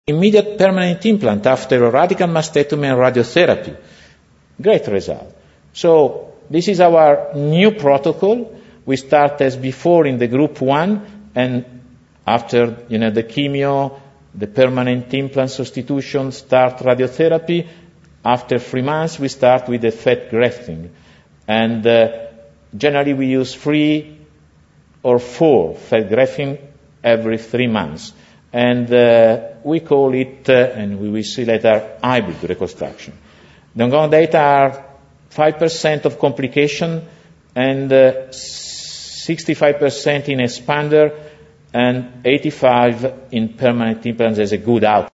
Immediate permanent implant after a radical mastectomy and radiotherapy. Great result. So this is our new protocol. We start as before in the group 1, and after the chemo, the permanent implant substitution, start radiotherapy. After 3 months, we start with the fat grafting. And generally we use 3 or 4 fat grafting every 3 months. And we call it, and we will see later, hybrid reconstruction. The ongoing data are 5% of complication and 65% in expander and 85% in permanent implants as a good outcome.